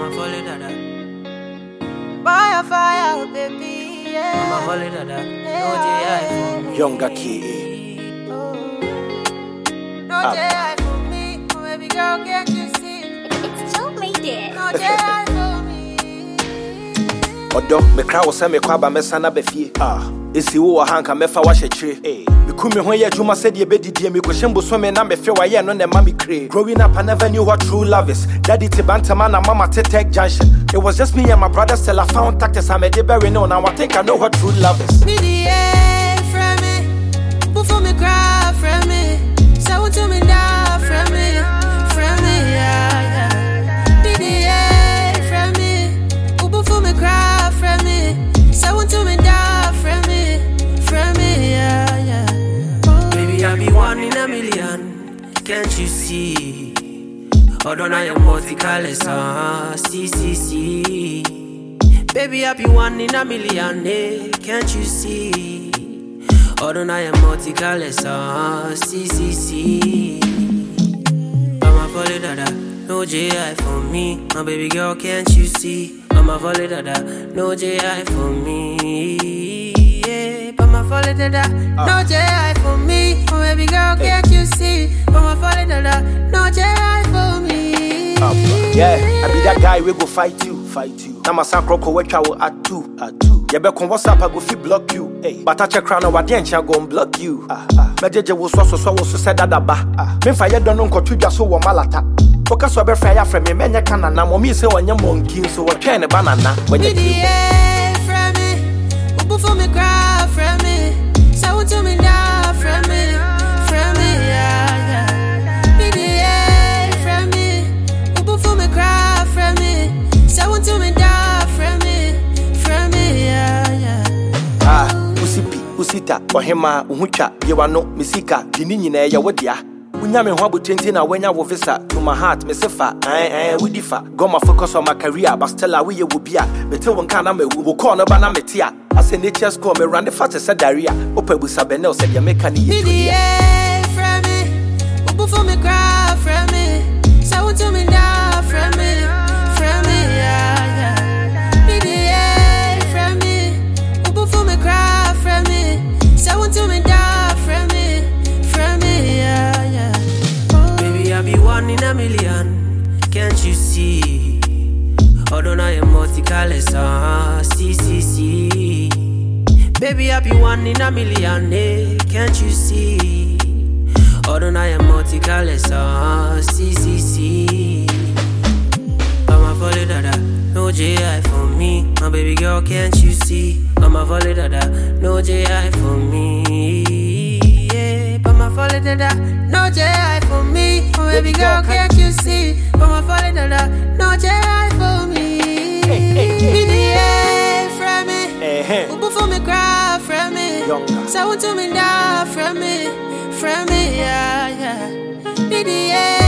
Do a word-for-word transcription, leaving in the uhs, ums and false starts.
Mama follow dada. Fire, fire, baby, yeah. Mama follow dada. No J I for me. Younger kid. Oh. No J I for me, baby girl, can't you see? It's too late. No J I for me. Odo, me crowd was me kwaba me sana befie. Ah, esi wo hanka me fa wa hyekyire. Eh, me kumi ho ye adwuma said ye bedidie me kwhyembo so me na me fe wa ye no na ma me kre. Growing up I never knew what true love is. Daddy te bantama na mama te tech junction. It was just me and my brother still I found tactics I made it bury no now I think I know what true love is. Me the air from me, before me cry from me. So to me die from me, from me, yeah, yeah. Me the air from me, before me cry from me. So to me die from me, from me, yeah, yeah. Baby, I be one in a million. Can't you see? Although I am multicolored, uh, see, see, see. Baby, I be one in a million, eh? Can't you see? Although I am multicolored, uh, see, see, see. Mama follow dada, no J I for me. My baby girl, can't you see? Mama follow dada, no J I for me. Yeah, Mama follow dada, No J I for me, oh baby girl, can't you see? Mama follow dada, no J I for me. Uh, yeah, I be that guy we go fight you, fight you. Now my son crocko we try at two, at two. You be con WhatsApp I go fi block you. Hey, but I check crown over the encha go block you. Ah ah. Me jeje wo so so so so said that ba. Ah. Me fa ye don no nkotu dwa so wo malata. Foka so be fra ya fra me menye kana na mo mi se wonye monkey so wo twen ne banana. Me the air from me, before me cry from me. So to me die from me, from me, yeah, yeah. Me the air from me, before me cry from me. So to me die from me, from me, yeah, yeah. Ah, usipi, usita, ohema, uhutwa, yewano, misika, dini nyina ya wodia. Unya me ho abotenti na wanya wo visa to my heart me sefa eh eh we differ go my focus on my career but still we ye wo bia me te won kana me wo call no ba na metia as a nature score me run the fast said diarrhea opebu sabenel said ya make ni Me the air from me, before me cry from me. So to me die from me, from me, yeah, yeah. Me the air from me, before me cry from me. So to me die from me, from me, yeah, yeah. baby, I be one in a million. Can't you see? Although I am multicolored, uh, see, see, see. Baby, I be one in a million, eh? Can't you see? Although I am multicolored, uh, see, see, see. Mama follow dada, no J I for me. My baby girl, can't you see? Mama follow dada, no J I for me. Yeah, Mama follow dada, No J I for me, oh baby girl, can't you see? Mama follow dada, no J I for me. Me the air from me, eh before me cry from me. Younger. So to me die from me, from me, yeah, yeah. Me the air